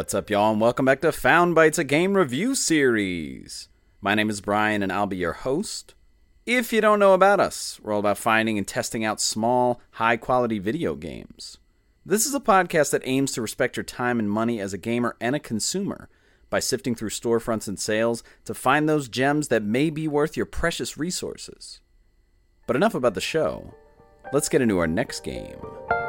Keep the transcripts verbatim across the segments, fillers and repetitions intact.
What's up, y'all, and welcome back to Found Bytes, a game review series. My name is Brian, and I'll be your host. If you don't know about us, we're all about finding and testing out small, high-quality video games. This is a podcast that aims to respect your time and money as a gamer and a consumer by sifting through storefronts and sales to find those gems that may be worth your precious resources. But enough about the show. Let's get into our next game.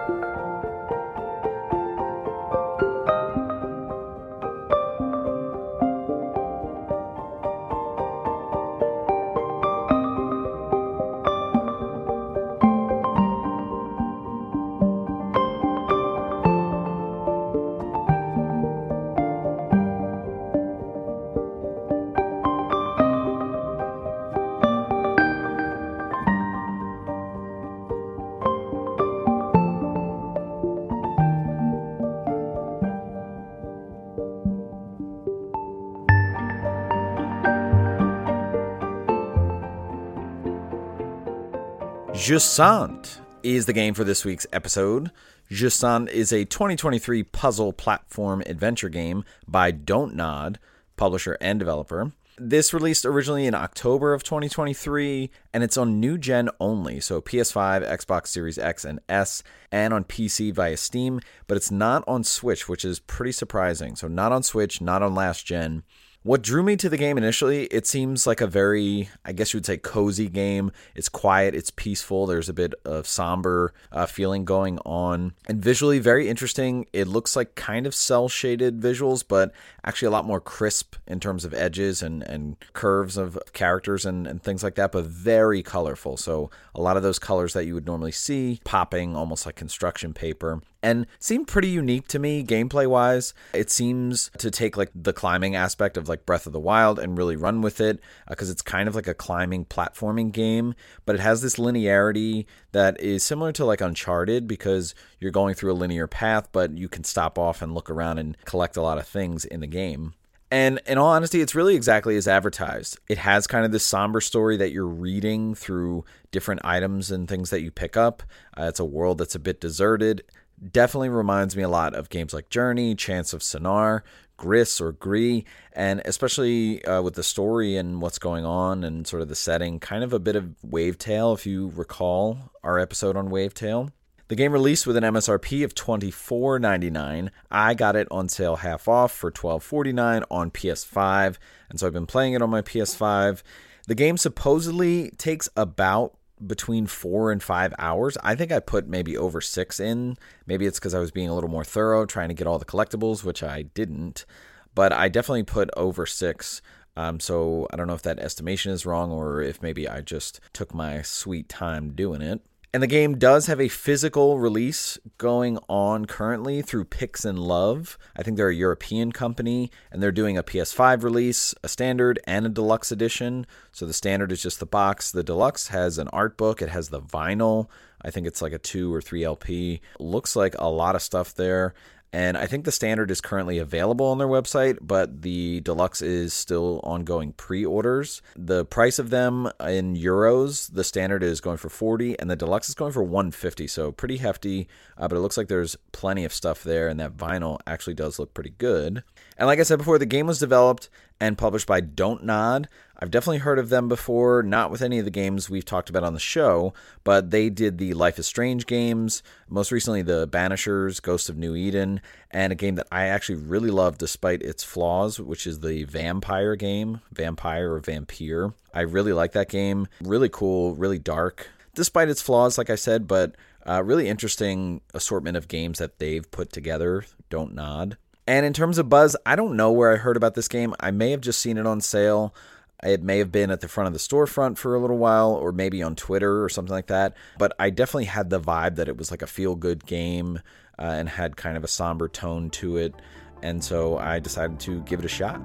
Jusant is the game for this week's episode. Jusant is a twenty twenty-three puzzle platform adventure game by Don't Nod, publisher and developer. This released originally in October of twenty twenty-three, and it's on new gen only, so P S five, Xbox Series X and S, and on P C via Steam, but it's not on Switch, which is pretty surprising. So not on Switch, not on last gen. What drew me to the game initially, it seems like a very, I guess you would say, cozy game. It's quiet, it's peaceful, there's a bit of somber uh, feeling going on. And visually, very interesting. It looks like kind of cel-shaded visuals, but actually a lot more crisp in terms of edges and, and curves of characters and, and things like that, but very colorful. So a lot of those colors that you would normally see popping almost like construction paper. And seemed pretty unique to me gameplay-wise. It seems to take like the climbing aspect of like Breath of the Wild and really run with it because uh, it's kind of like a climbing platforming game, but it has this linearity that is similar to like Uncharted because you're going through a linear path, but you can stop off and look around and collect a lot of things in the game. And in all honesty, it's really exactly as advertised. It has kind of this somber story that you're reading through different items and things that you pick up. Uh, it's a world that's a bit deserted. Definitely reminds me a lot of games like Journey, Chants of Sennaar, Gris or Gris, and especially uh, with the story and what's going on and sort of the setting, kind of a bit of Wavetale, if you recall our episode on Wavetale. The game released with an M S R P of twenty-four ninety-nine. I got it on sale half off for twelve forty-nine on P S five, and so I've been playing it on my P S five. The game supposedly takes about between four and five hours. I think I put maybe over six in. Maybe it's because I was being a little more thorough, trying to get all the collectibles, which I didn't. But I definitely put over six. Um, so I don't know if that estimation is wrong or if maybe I just took my sweet time doing it. And the game does have a physical release going on currently through Pix and Love. I think they're a European company, and they're doing a P S five release, a standard, and a deluxe edition. So the standard is just the box. The deluxe has an art book. It has the vinyl. I think it's like a two or three L P. Looks like a lot of stuff there. And I think the standard is currently available on their website, but the deluxe is still ongoing pre-orders. The price of them in euros, the standard is going for forty, and the deluxe is going for one hundred fifty, so pretty hefty. Uh, but it looks like there's plenty of stuff there, and that vinyl actually does look pretty good. And like I said before, the game was developed and published by Don't Nod. I've definitely heard of them before, not with any of the games we've talked about on the show, but they did the Life is Strange games, most recently the Banishers, Ghost of New Eden, and a game that I actually really love despite its flaws, which is the Vampire game, Vampire or Vampire. I really like that game, really cool, really dark, despite its flaws, like I said, but uh, really interesting assortment of games that they've put together, Don't Nod. And in terms of buzz, I don't know where I heard about this game. I may have just seen it on sale. It may have been at the front of the storefront for a little while, or maybe on Twitter or something like that. But I definitely had the vibe that it was like a feel-good game uh, and had kind of a somber tone to it. And so I decided to give it a shot.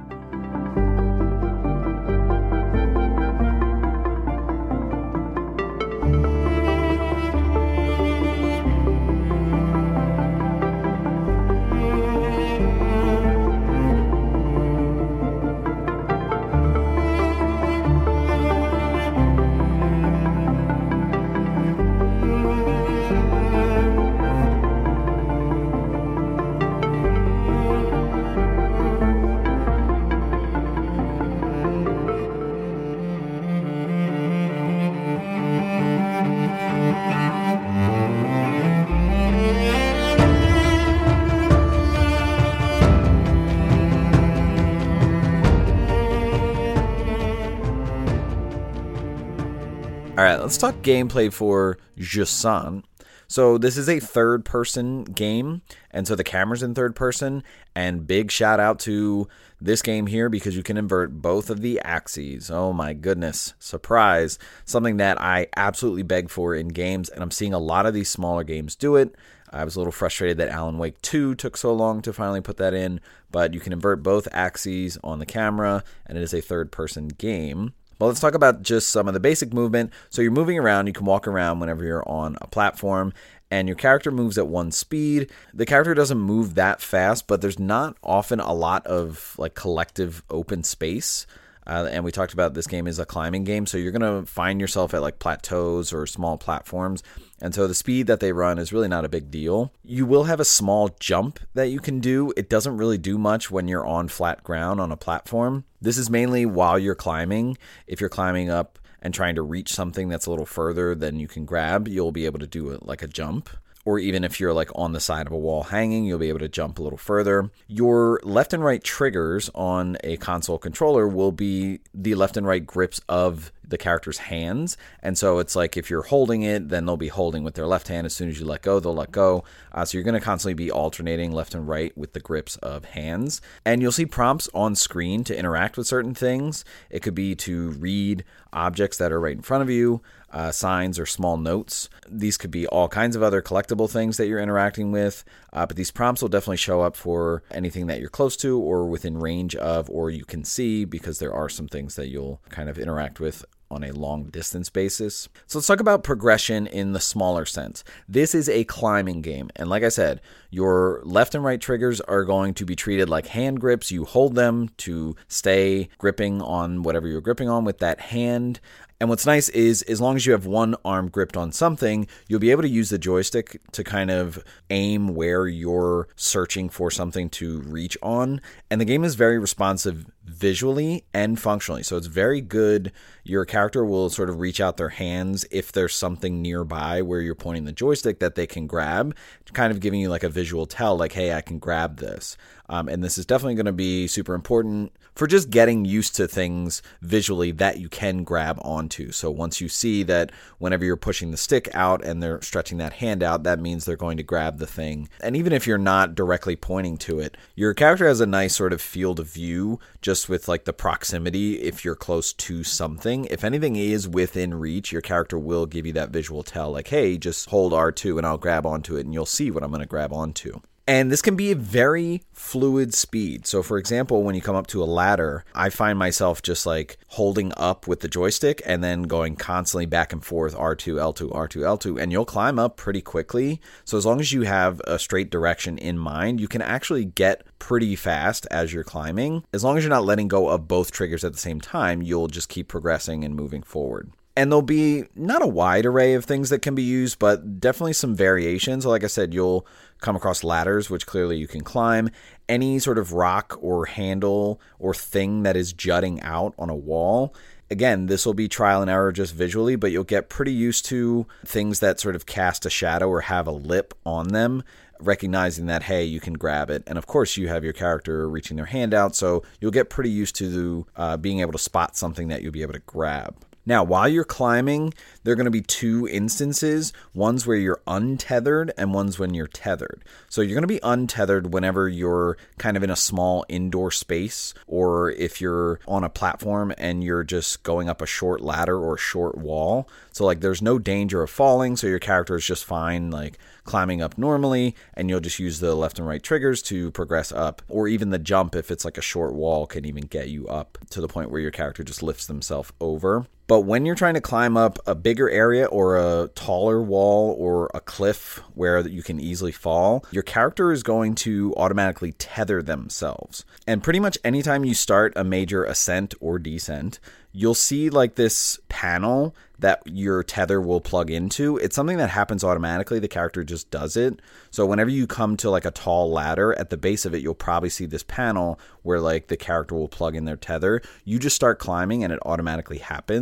All right, let's talk gameplay for Jusant. So this is a third-person game, and so the camera's in third person, and big shout out to this game here because you can invert both of the axes. Oh my goodness, surprise. Something that I absolutely beg for in games, and I'm seeing a lot of these smaller games do it. I was a little frustrated that Alan Wake two took so long to finally put that in, but you can invert both axes on the camera, and it is a third-person game. Well, let's talk about just some of the basic movement. So you're moving around. You can walk around whenever you're on a platform, and your character moves at one speed. The character doesn't move that fast, but there's not often a lot of like collective open space. Uh, and we talked about this game is a climbing game, so you're going to find yourself at like plateaus or small platforms. And so the speed that they run is really not a big deal. You will have a small jump that you can do. It doesn't really do much when you're on flat ground on a platform. This is mainly while you're climbing. If you're climbing up and trying to reach something that's a little further than you can grab, you'll be able to do it like a jump. Or even if you're like on the side of a wall hanging, you'll be able to jump a little further. Your left and right triggers on a console controller will be the left and right grips of the character's hands. And so it's like if you're holding it, then they'll be holding with their left hand. As soon as you let go, they'll let go. Uh, so you're going to constantly be alternating left and right with the grips of hands. And you'll see prompts on screen to interact with certain things. It could be to read objects that are right in front of you, uh, signs or small notes. These could be all kinds of other collectible things that you're interacting with. Uh, but these prompts will definitely show up for anything that you're close to or within range of, or you can see, because there are some things that you'll kind of interact with on a long distance basis. So let's talk about progression in the smaller sense. This is a climbing game. And like I said, your left and right triggers are going to be treated like hand grips. You hold them to stay gripping on whatever you're gripping on with that hand. And what's nice is as long as you have one arm gripped on something, you'll be able to use the joystick to kind of aim where you're searching for something to reach on. And the game is very responsive visually and functionally. So it's very good. Your character will sort of reach out their hands if there's something nearby where you're pointing the joystick that they can grab, kind of giving you like a visual tell, like, hey, I can grab this. Um, and this is definitely going to be super important for just getting used to things visually that you can grab onto. So once you see that whenever you're pushing the stick out and they're stretching that hand out, that means they're going to grab the thing. And even if you're not directly pointing to it, your character has a nice sort of field of view just with like the proximity if you're close to something. If anything is within reach, your character will give you that visual tell, like, hey, just hold R two and I'll grab onto it and you'll see what I'm going to grab onto. And this can be a very fluid speed. So for example, when you come up to a ladder, I find myself just like holding up with the joystick and then going constantly back and forth, R two, L two, R two, L two, and you'll climb up pretty quickly. So as long as you have a straight direction in mind, you can actually get pretty fast as you're climbing. As long as you're not letting go of both triggers at the same time, you'll just keep progressing and moving forward. And there'll be not a wide array of things that can be used, but definitely some variations. Like I said, you'll come across ladders, which clearly you can climb. Any sort of rock or handle or thing that is jutting out on a wall. Again, this will be trial and error just visually, but you'll get pretty used to things that sort of cast a shadow or have a lip on them, recognizing that, hey, you can grab it. And of course, you have your character reaching their hand out, so you'll get pretty used to uh, being able to spot something that you'll be able to grab. Now, while you're climbing, there are going to be two instances. One's where you're untethered and one's when you're tethered. So you're going to be untethered whenever you're kind of in a small indoor space, or if you're on a platform and you're just going up a short ladder or a short wall. So like there's no danger of falling, so your character is just fine like climbing up normally, and you'll just use the left and right triggers to progress up. Or even the jump, if it's like a short wall, can even get you up to the point where your character just lifts themselves over. But when you're trying to climb up a bigger area or a taller wall or a cliff where you can easily fall, your character is going to automatically tether themselves. And pretty much anytime you start a major ascent or descent, you'll see like this panel that your tether will plug into. It's something that happens automatically. The character just does it. So whenever you come to like a tall ladder, at the base of it, you'll probably see this panel where like the character will plug in their tether. You just start climbing and it automatically happens.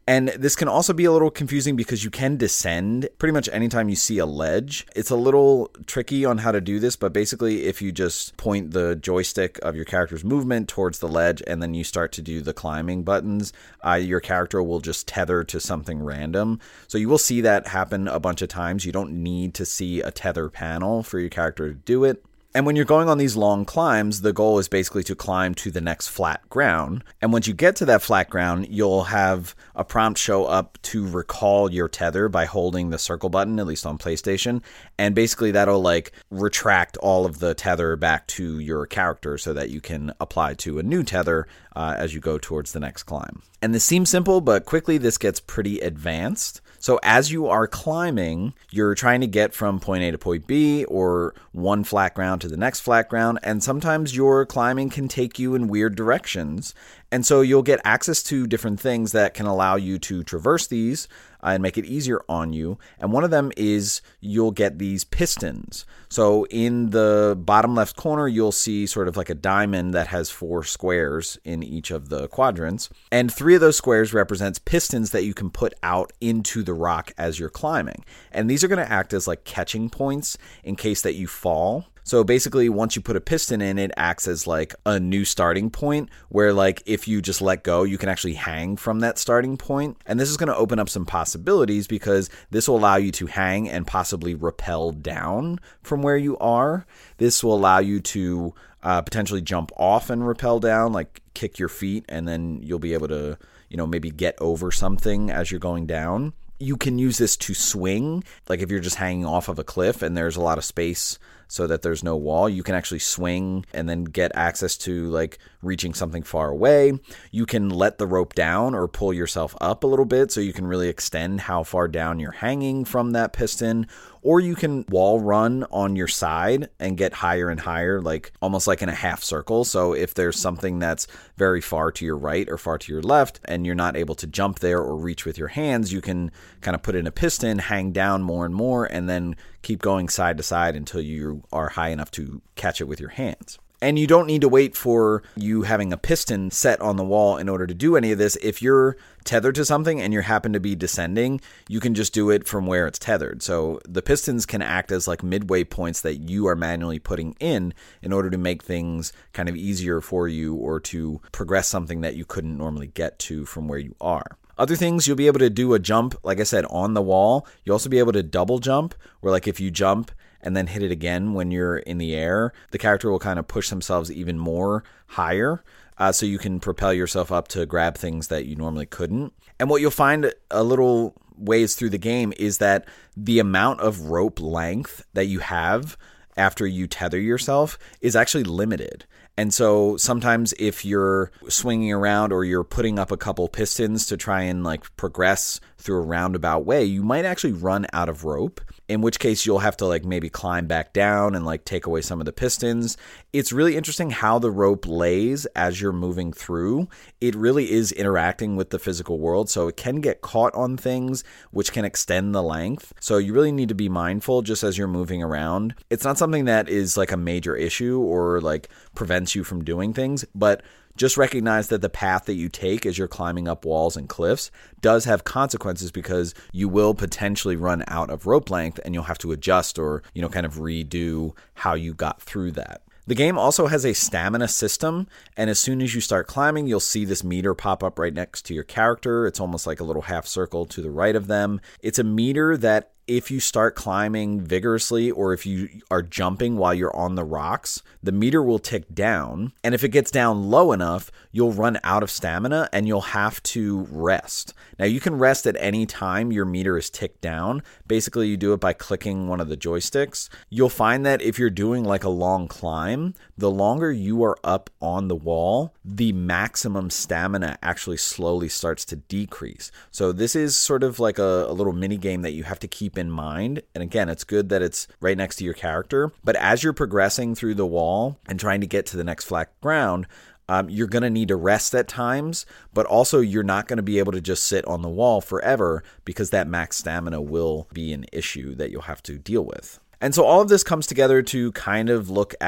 And this can also be a little confusing because you can descend pretty much anytime you see a ledge. It's a little tricky on how to do this, but basically if you just point the joystick of your character's movement towards the ledge and then you start to do the climbing buttons, uh, your character will just tether to something random. So you will see that happen a bunch of times. You don't need to see a tether panel for your character to do it. And when you're going on these long climbs, the goal is basically to climb to the next flat ground. And once you get to that flat ground, you'll have a prompt show up to recall your tether by holding the circle button, at least on PlayStation. And basically that'll like retract all of the tether back to your character so that you can apply to a new tether uh, as you go towards the next climb. And this seems simple, but quickly this gets pretty advanced. So as you are climbing, you're trying to get from point A to point B or one flat ground to the next flat ground, and sometimes your climbing can take you in weird directions. And so you'll get access to different things that can allow you to traverse these uh, and make it easier on you. And one of them is you'll get these pistons. So in the bottom left corner, you'll see sort of like a diamond that has four squares in each of the quadrants. And three of those squares represents pistons that you can put out into the rock as you're climbing. And these are going to act as like catching points in case that you fall. So basically, once you put a piston in, it acts as like a new starting point where like if you just let go, you can actually hang from that starting point. And this is going to open up some possibilities because this will allow you to hang and possibly rappel down from where you are. This will allow you to uh, potentially jump off and rappel down, like kick your feet, and then you'll be able to, you know, maybe get over something as you're going down. You can use this to swing, like if you're just hanging off of a cliff and there's a lot of space so that there's no wall, you can actually swing and then get access to like reaching something far away. You can let the rope down or pull yourself up a little bit so you can really extend how far down you're hanging from that piston. Or you can wall run on your side and get higher and higher, like almost like in a half circle. So if there's something that's very far to your right or far to your left and you're not able to jump there or reach with your hands, you can kind of put in a piston, hang down more and more, and then keep going side to side until you are high enough to catch it with your hands. And you don't need to wait for you having a piston set on the wall in order to do any of this. If you're tethered to something and you happen to be descending, you can just do it from where it's tethered. So the pistons can act as like midway points that you are manually putting in in order to make things kind of easier for you or to progress something that you couldn't normally get to from where you are. Other things, you'll be able to do a jump, like I said, on the wall. You'll also be able to double jump, where like if you jump and then hit it again when you're in the air, the character will kind of push themselves even more higher. Uh, so you can propel yourself up to grab things that you normally couldn't. And what you'll find a little ways through the game is that the amount of rope length that you have after you tether yourself is actually limited. And so sometimes if you're swinging around or you're putting up a couple pistons to try and like progress through a roundabout way, you might actually run out of rope, in which case you'll have to like maybe climb back down and like take away some of the pistons. It's really interesting how the rope lays as you're moving through. It really is interacting with the physical world, so it can get caught on things, which can extend the length. So you really need to be mindful just as you're moving around. It's not something that is like a major issue or like prevents you from doing things, but just recognize that the path that you take as you're climbing up walls and cliffs does have consequences because you will potentially run out of rope length and you'll have to adjust or, you know, kind of redo how you got through that. The game also has a stamina system, and as soon as you start climbing, you'll see this meter pop up right next to your character. It's almost like a little half circle to the right of them. It's a meter that if you start climbing vigorously or if you are jumping while you're on the rocks, the meter will tick down. And if it gets down low enough, you'll run out of stamina and you'll have to rest. Now, you can rest at any time your meter is ticked down. Basically, you do it by clicking one of the joysticks. You'll find that if you're doing like a long climb, the longer you are up on the wall, the maximum stamina actually slowly starts to decrease. So this is sort of like a, a little mini game that you have to keep in mind. And again, it's good that it's right next to your character. But as you're progressing through the wall and trying to get to the next flat ground, Um, you're going to need to rest at times, but also you're not going to be able to just sit on the wall forever because that max stamina will be an issue that you'll have to deal with. And so all of this comes together to kind of look at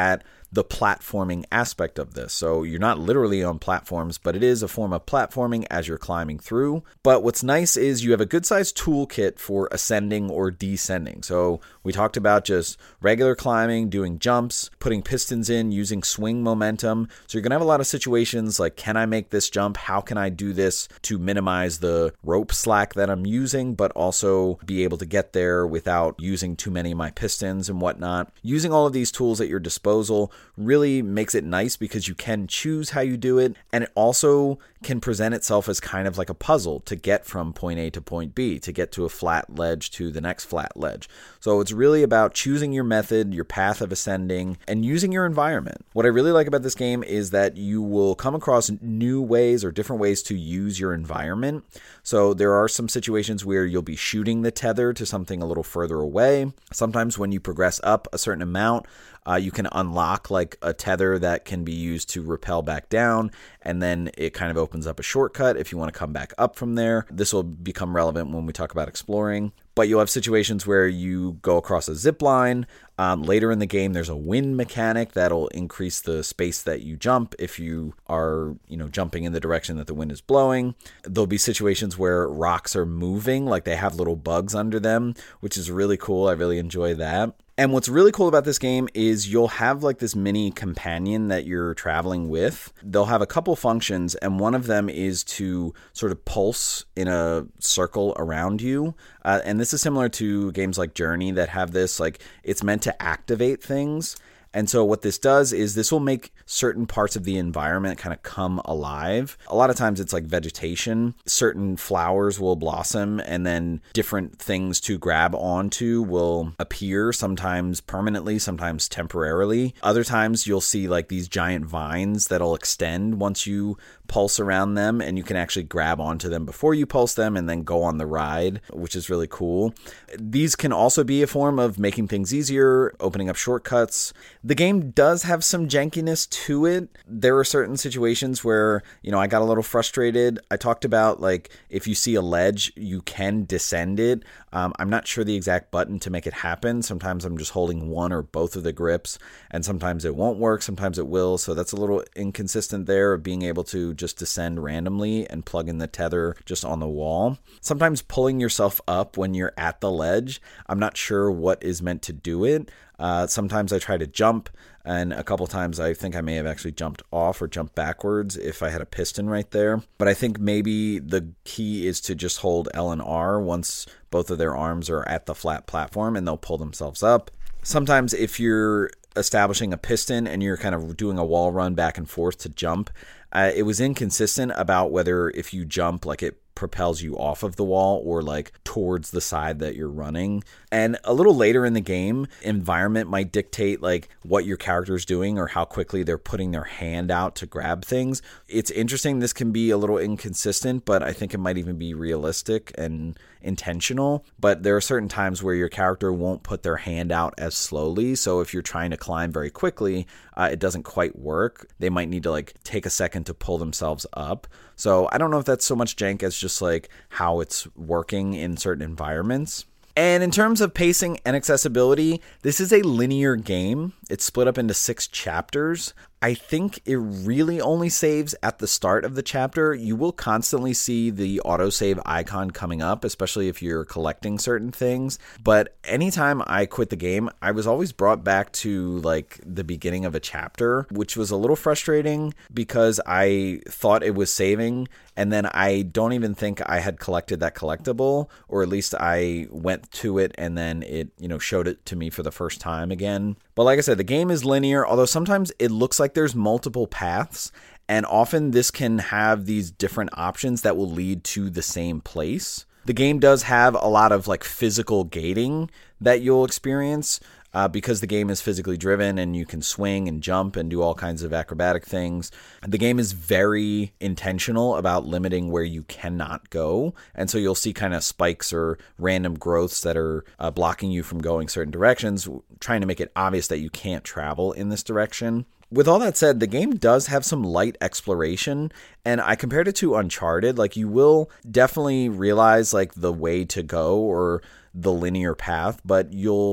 the platforming aspect of this. So you're not literally on platforms, but it is a form of platforming as you're climbing through. But what's nice is you have a good sized toolkit for ascending or descending. So we talked about just regular climbing, doing jumps, putting pistons in, using swing momentum. So you're going to have a lot of situations like, can I make this jump? How can I do this to minimize the rope slack that I'm using, but also be able to get there without using too many of my pistons and whatnot. Using all of these tools at your disposal really makes it nice because you can choose how you do it, and it also can present itself as kind of like a puzzle to get from point A to point B, to get to a flat ledge to the next flat ledge. So it's really about choosing your method, your path of ascending, and using your environment. What I really like about this game is that you will come across new ways or different ways to use your environment. So there are some situations where you'll be shooting the tether to something a little further away. Sometimes when you progress up a certain amount, Uh, you can unlock like a tether that can be used to rappel back down, and then it kind of opens up a shortcut if you want to come back up from there. This will become relevant when we talk about exploring. But you'll have situations where you go across a zip line. Um, later in the game, there's a wind mechanic that'll increase the space that you jump if you are, you know, jumping in the direction that the wind is blowing. There'll be situations where rocks are moving, like they have little bugs under them, which is really cool. I really enjoy that. And what's really cool about this game is you'll have like this mini companion that you're traveling with. They'll have a couple functions, and one of them is to sort of pulse in a circle around you. Uh, and this is similar to games like Journey that have this, like it's meant to activate things. And so what this does is this will make certain parts of the environment kind of come alive. A lot of times it's like vegetation. Certain flowers will blossom, and then different things to grab onto will appear, sometimes permanently, sometimes temporarily. Other times you'll see like these giant vines that'll extend once you pulse around them, and you can actually grab onto them before you pulse them and then go on the ride, which is really cool. These can also be a form of making things easier, opening up shortcuts. The game does have some jankiness to it. There are certain situations where, you know, I got a little frustrated. I talked about like if you see a ledge, you can descend it. Um, I'm not sure the exact button to make it happen. Sometimes I'm just holding one or both of the grips, and sometimes it won't work, sometimes it will. So that's a little inconsistent there of being able to just descend randomly and plug in the tether just on the wall. Sometimes pulling yourself up when you're at the ledge, I'm not sure what is meant to do it. Uh, sometimes I try to jump, and a couple times I think I may have actually jumped off or jumped backwards if I had a piston right there. But I think maybe the key is to just hold L and R once both of their arms are at the flat platform, and they'll pull themselves up. Sometimes if you're establishing a piston and you're kind of doing a wall run back and forth to jump, uh, it was inconsistent about whether if you jump, like it propels you off of the wall or like towards the side that you're running. And a little later in the game, environment might dictate like what your character's doing or how quickly they're putting their hand out to grab things. It's interesting. This can be a little inconsistent, but I think it might even be realistic and intentional. But there are certain times where your character won't put their hand out as slowly. So if you're trying to climb very quickly, uh, it doesn't quite work. They might need to like take a second to pull themselves up. So I don't know if that's so much jank as just like how it's working in certain environments. And in terms of pacing and accessibility, this is a linear game. It's split up into six chapters. I think it really only saves at the start of the chapter. You will constantly see the autosave icon coming up, especially if you're collecting certain things. But anytime I quit the game, I was always brought back to like the beginning of a chapter, which was a little frustrating because I thought it was saving, and then I don't even think I had collected that collectible, or at least I went to it and then it, you know, showed it to me for the first time again. But like I said, the game is linear, although sometimes it looks like there's multiple paths, and often this can have these different options that will lead to the same place. The game does have a lot of like physical gating that you'll experience uh, because the game is physically driven and you can swing and jump and do all kinds of acrobatic things. The game is very intentional about limiting where you cannot go, and so you'll see kind of spikes or random growths that are uh, blocking you from going certain directions, trying to make it obvious that you can't travel in this direction. With all that said, the game does have some light exploration, and I compared it to Uncharted. Like, you will definitely realize like the way to go or the linear path, but you'll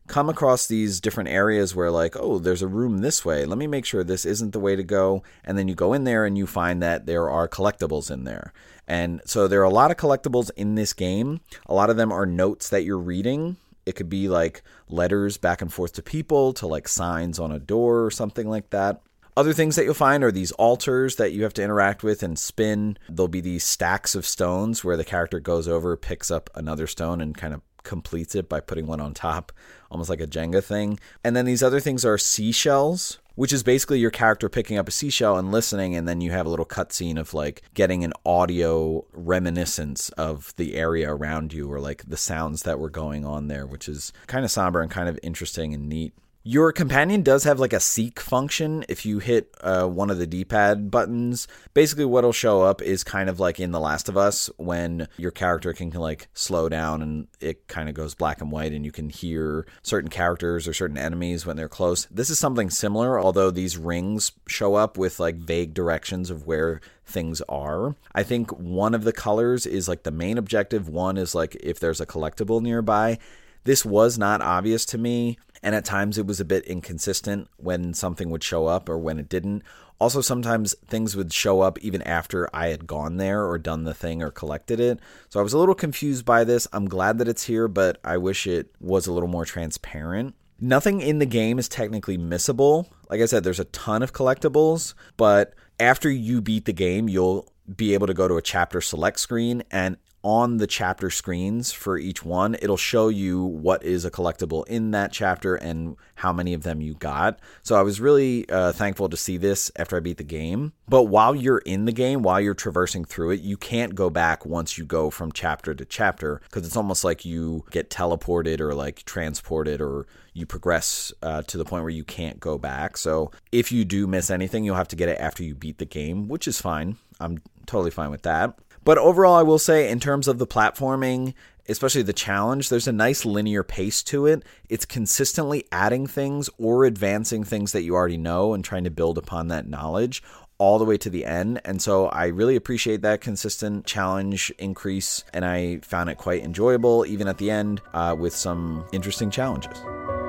come across these different areas where like, oh, there's a room this way. Let me make sure this isn't the way to go. And then you go in there and you find that there are collectibles in there. And so there are a lot of collectibles in this game. A lot of them are notes that you're reading. It could be like letters back and forth to people, to like signs on a door or something like that. Other things that you'll find are these altars that you have to interact with and spin. There'll be these stacks of stones where the character goes over, picks up another stone and kind of completes it by putting one on top, almost like a Jenga thing. And then these other things are seashells, which is basically your character picking up a seashell and listening, and then you have a little cutscene of like getting an audio reminiscence of the area around you, or like the sounds that were going on there, which is kind of somber and kind of interesting and neat. Your companion does have like a seek function. If you hit uh, one of the D-pad buttons, basically what'll show up is kind of like in The Last of Us, when your character can like slow down and it kind of goes black and white and you can hear certain characters or certain enemies when they're close. This is something similar, although these rings show up with like vague directions of where things are. I think one of the colors is like the main objective. One is like if there's a collectible nearby. This was not obvious to me, and at times it was a bit inconsistent when something would show up or when it didn't. Also, sometimes things would show up even after I had gone there or done the thing or collected it. So I was a little confused by this. I'm glad that it's here, but I wish it was a little more transparent. Nothing in the game is technically missable. Like I said, there's a ton of collectibles, but after you beat the game, you'll be able to go to a chapter select screen, and on the chapter screens for each one, it'll show you what is a collectible in that chapter and how many of them you got. So I was really uh, thankful to see this after I beat the game. But while you're in the game, while you're traversing through it, you can't go back once you go from chapter to chapter, because it's almost like you get teleported or like transported, or you progress uh, to the point where you can't go back. So if you do miss anything, you'll have to get it after you beat the game, which is fine. I'm totally fine with that. But overall, I will say, in terms of the platforming, especially the challenge, there's a nice linear pace to it. It's consistently adding things or advancing things that you already know and trying to build upon that knowledge all the way to the end. And so I really appreciate that consistent challenge increase, and I found it quite enjoyable, even at the end, uh, with some interesting challenges.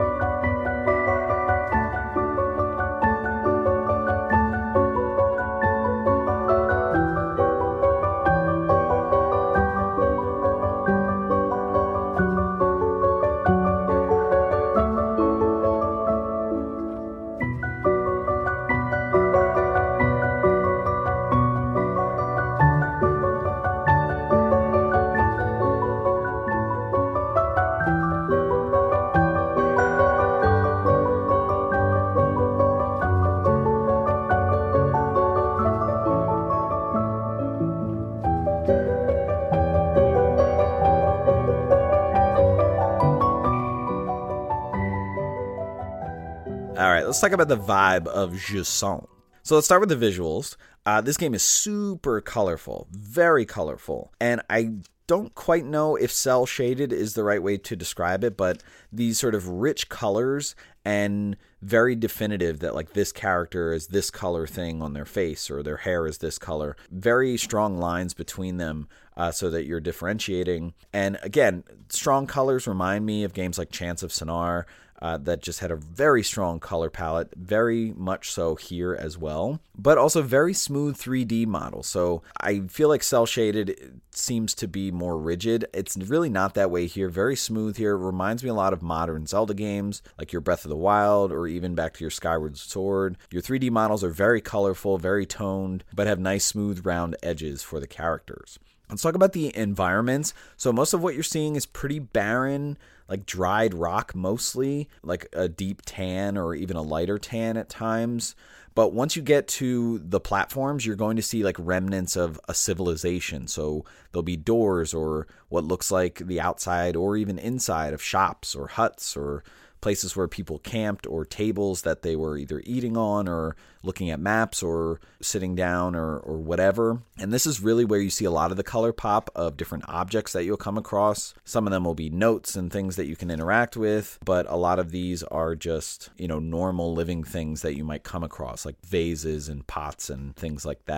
All right, let's talk about the vibe of Jusant. So let's start with the visuals. Uh, this game is super colorful, very colorful. And I don't quite know if cel shaded is the right way to describe it, but these sort of rich colors and very definitive that like this character is this color thing on their face, or their hair is this color. Very strong lines between them uh, so that you're differentiating. And again, strong colors remind me of games like Chants of Sennaar, Uh, that just had a very strong color palette, very much so here as well, but also very smooth three D model. So I feel like cel shaded seems to be more rigid. It's really not that way here. Very smooth here. It reminds me a lot of modern Zelda games, like your Breath of the Wild, or even back to your Skyward Sword. Your three D models are very colorful, very toned, but have nice smooth round edges for the characters. Let's talk about the environments. So most of what you're seeing is pretty barren, like dried rock mostly, like a deep tan or even a lighter tan at times. But once you get to the platforms, you're going to see like remnants of a civilization. So there'll be doors or what looks like the outside or even inside of shops or huts or places where people camped, or tables that they were either eating on or looking at maps or sitting down or, or whatever. And this is really where you see a lot of the color pop of different objects that you'll come across. Some of them will be notes and things that you can interact with, but a lot of these are just, you know, normal living things that you might come across, like vases and pots and things like that.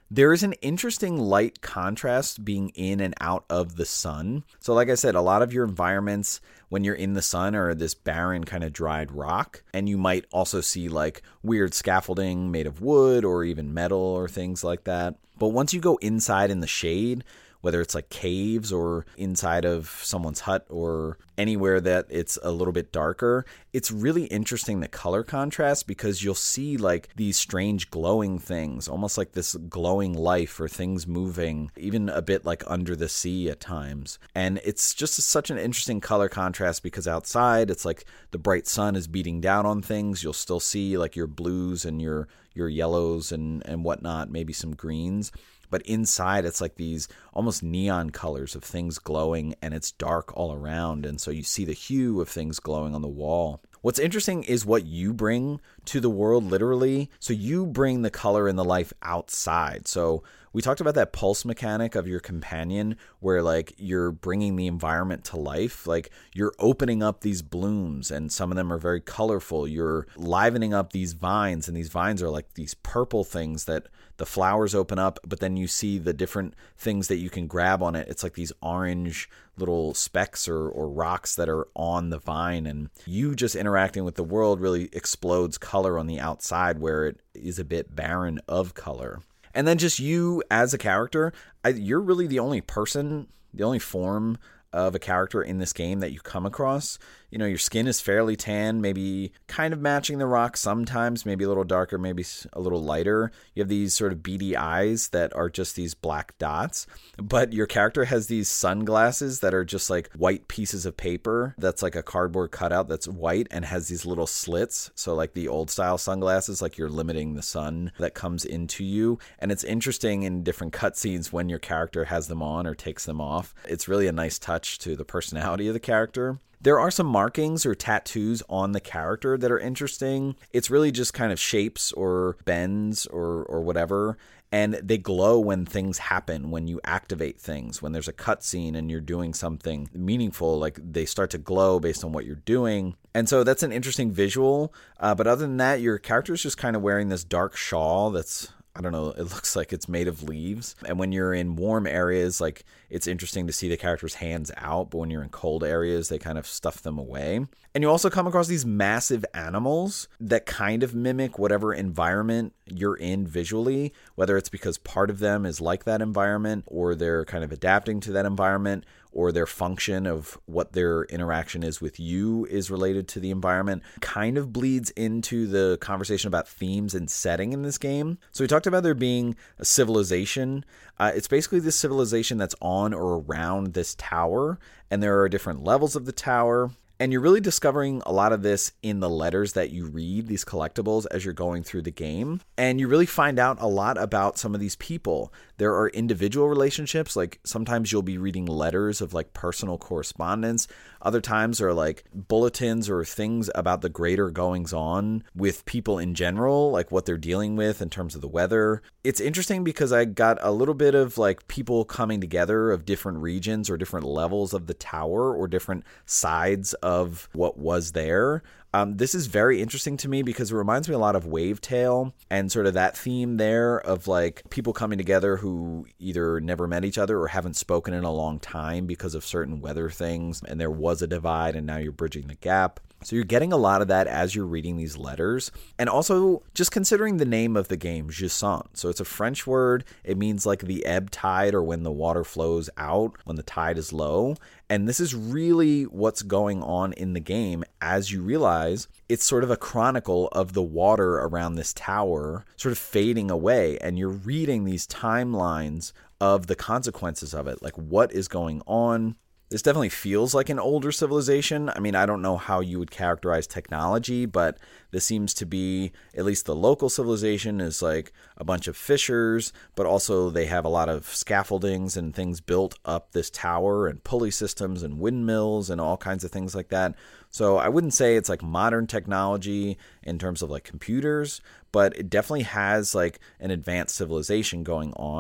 There is an interesting light contrast being in and out of the sun. So like I said, a lot of your environments when you're in the sun are this barren kind of dried rock. And you might also see like weird scaffolding made of wood or even metal or things like that. But once you go inside in the shade, whether it's like caves or inside of someone's hut or anywhere that it's a little bit darker, it's really interesting, the color contrast, because you'll see like these strange glowing things, almost like this glowing life or things moving, even a bit like under the sea at times. And it's just such an interesting color contrast because outside it's like the bright sun is beating down on things. You'll still see like your blues and your your yellows and, and whatnot, maybe some greens. But inside, it's like these almost neon colors of things glowing, and it's dark all around. And so you see the hue of things glowing on the wall. What's interesting is what you bring to the world, literally. So you bring the color and the life outside. So we talked about that pulse mechanic of your companion where like you're bringing the environment to life. Like you're opening up these blooms and some of them are very colorful. You're livening up these vines, and these vines are like these purple things that the flowers open up, but then you see the different things that you can grab on it. It's like these orange little specks or, or rocks that are on the vine, and you just interacting with the world really explodes color on the outside where it is a bit barren of color. And then just you as a character, I, you're really the only person, the only form of a character in this game that you come across. You know, your skin is fairly tan, maybe kind of matching the rock sometimes, maybe a little darker, maybe a little lighter. You have these sort of beady eyes that are just these black dots, but your character has these sunglasses that are just like white pieces of paper that's like a cardboard cutout that's white and has these little slits. So like the old style sunglasses, like you're limiting the sun that comes into you. And it's interesting in different cutscenes when your character has them on or takes them off. It's really a nice touch to the personality of the character. There are some markings or tattoos on the character that are interesting. It's really just kind of shapes or bends or or whatever. And they glow when things happen, when you activate things, when there's a cutscene and you're doing something meaningful, like they start to glow based on what you're doing. And so that's an interesting visual. Uh, but other than that, your character is just kind of wearing this dark shawl that's, I don't know, it looks like it's made of leaves. And when you're in warm areas, like it's interesting to see the character's hands out, but when you're in cold areas, they kind of stuff them away. And you also come across these massive animals that kind of mimic whatever environment you're in visually, whether it's because part of them is like that environment or they're kind of adapting to that environment, or their function of what their interaction is with you is related to the environment, kind of bleeds into the conversation about themes and setting in this game. So we talked about there being a civilization. Uh, it's basically this civilization that's on or around this tower, and there are different levels of the tower. And you're really discovering a lot of this in the letters that you read, these collectibles, as you're going through the game. And you really find out a lot about some of these people. There are individual relationships, like sometimes you'll be reading letters of like personal correspondence. Other times are like bulletins or things about the greater goings on with people in general, like what they're dealing with in terms of the weather. It's interesting because I got a little bit of like people coming together of different regions or different levels of the tower or different sides of what was there. Um, this is very interesting to me because it reminds me a lot of Wavetale and sort of that theme there of like people coming together who either never met each other or haven't spoken in a long time because of certain weather things, and there was a divide and now you're bridging the gap. So you're getting a lot of that as you're reading these letters. And also just considering the name of the game, Jusant. So it's a French word. It means like the ebb tide, or when the water flows out, when the tide is low. And this is really what's going on in the game as you realize it's sort of a chronicle of the water around this tower sort of fading away. And you're reading these timelines of the consequences of it. Like what is going on. This definitely feels like an older civilization. I mean, I don't know how you would characterize technology, but this seems to be, at least the local civilization is like a bunch of fissures, but also they have a lot of scaffoldings and things built up this tower and pulley systems and windmills and all kinds of things like that. So I wouldn't say it's like modern technology in terms of like computers, but it definitely has like an advanced civilization going on.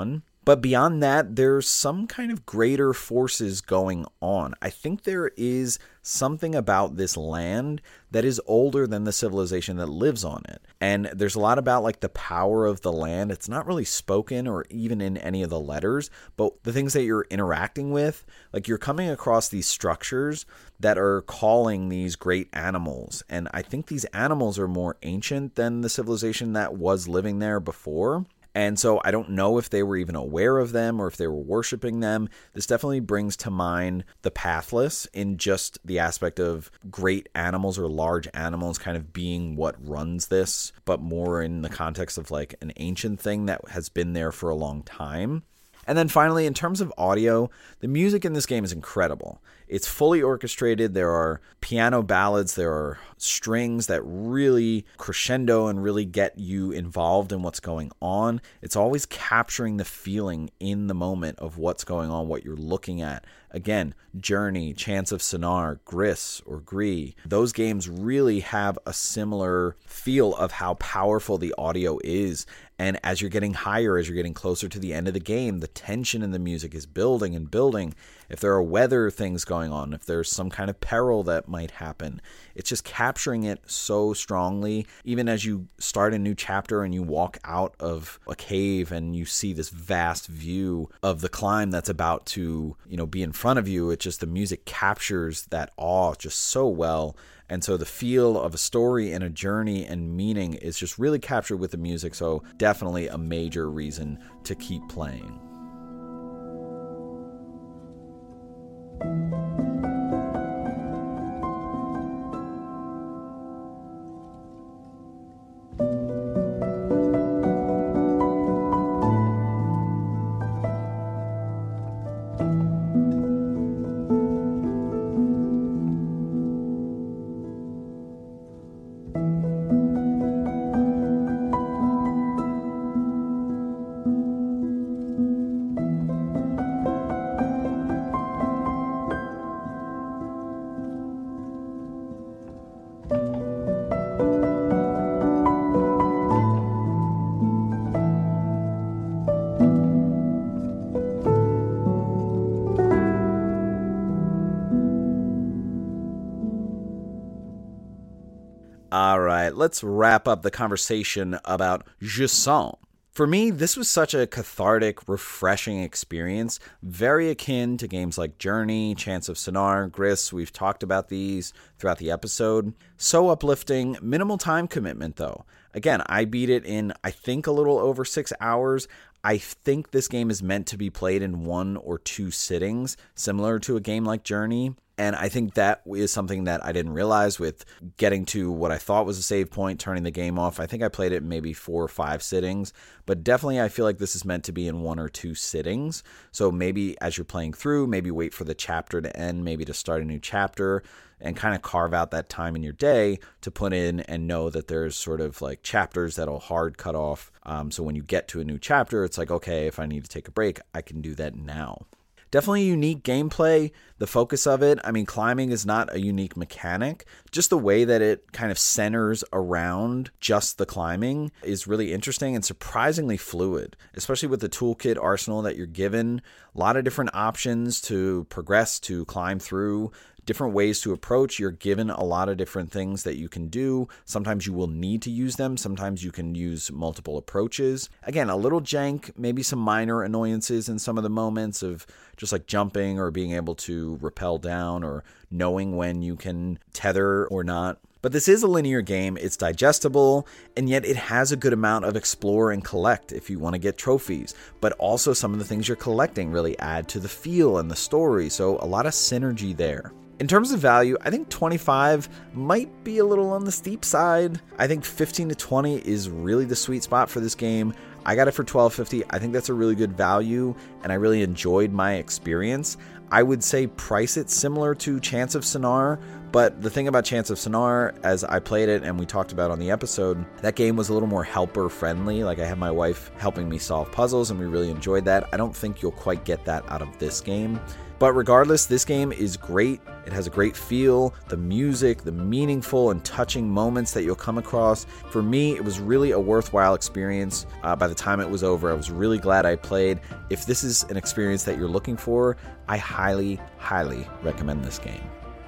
But beyond that, there's some kind of greater forces going on. I think there is something about this land that is older than the civilization that lives on it. And there's a lot about like the power of the land. It's not really spoken or even in any of the letters, but the things that you're interacting with, like you're coming across these structures that are calling these great animals. And I think these animals are more ancient than the civilization that was living there before. And so I don't know if they were even aware of them or if they were worshiping them. This definitely brings to mind the Pathless in just the aspect of great animals or large animals kind of being what runs this, but more in the context of like an ancient thing that has been there for a long time. And then finally, in terms of audio, the music in this game is incredible. It's fully orchestrated. There are piano ballads. There are strings that really crescendo and really get you involved in what's going on. It's always capturing the feeling in the moment of what's going on, what you're looking at. Again, Journey, Chants of Sennaar, Gris, or Gris. Those games really have a similar feel of how powerful the audio is. And as you're getting higher, as you're getting closer to the end of the game, the tension in the music is building and building. If there are weather things going on, if there's some kind of peril that might happen, it's just capturing it so strongly. Even as you start a new chapter and you walk out of a cave and you see this vast view of the climb that's about to, you know, be in front of you, it just, the music captures that awe just so well. And so the feel of a story and a journey and meaning is just really captured with the music. So definitely a major reason to keep playing. All right, let's wrap up the conversation about Jusant. For me, this was such a cathartic, refreshing experience, very akin to games like Journey, Chants of Sennaar, Gris. We've talked about these throughout the episode. So uplifting, minimal time commitment though. Again, I beat it in, I think, a little over six hours. I think this game is meant to be played in one or two sittings, similar to a game like Journey. And I think that is something that I didn't realize with getting to what I thought was a save point, turning the game off. I think I played it in maybe four or five sittings, but definitely I feel like this is meant to be in one or two sittings. So maybe as you're playing through, maybe wait for the chapter to end, maybe to start a new chapter, and kind of carve out that time in your day to put in and know that there's sort of like chapters that'll hard cut off. Um, so when you get to a new chapter, it's like, okay, if I need to take a break, I can do that now. Definitely unique gameplay, the focus of it. I mean, climbing is not a unique mechanic. Just the way that it kind of centers around just the climbing is really interesting and surprisingly fluid, especially with the toolkit arsenal that you're given. A lot of different options to progress, to climb through, different ways to approach. You're given a lot of different things that you can do. Sometimes you will need to use them. Sometimes you can use multiple approaches. Again, a little jank, maybe some minor annoyances in some of the moments of just like jumping or being able to rappel down or knowing when you can tether or not. But this is a linear game, it's digestible, and yet it has a good amount of explore and collect if you want to get trophies. But also some of the things you're collecting really add to the feel and the story, so a lot of synergy there. In terms of value, I think twenty-five might be a little on the steep side. I think fifteen to twenty is really the sweet spot for this game. I got it for twelve fifty. I think that's a really good value, and I really enjoyed my experience. I would say price it similar to Chants of Sennaar, but the thing about Chants of Sennaar, as I played it and we talked about on the episode, that game was a little more helper friendly. Like I had my wife helping me solve puzzles and we really enjoyed that. I don't think you'll quite get that out of this game. But regardless, this game is great. It has a great feel, the music, the meaningful and touching moments that you'll come across. For me, it was really a worthwhile experience. Uh, by the time it was over, I was really glad I played. If this is an experience that you're looking for, I highly, highly recommend this game.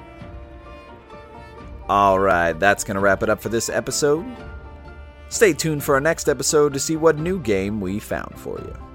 Alright, that's going to wrap it up for this episode. Stay tuned for our next episode to see what new game we found for you.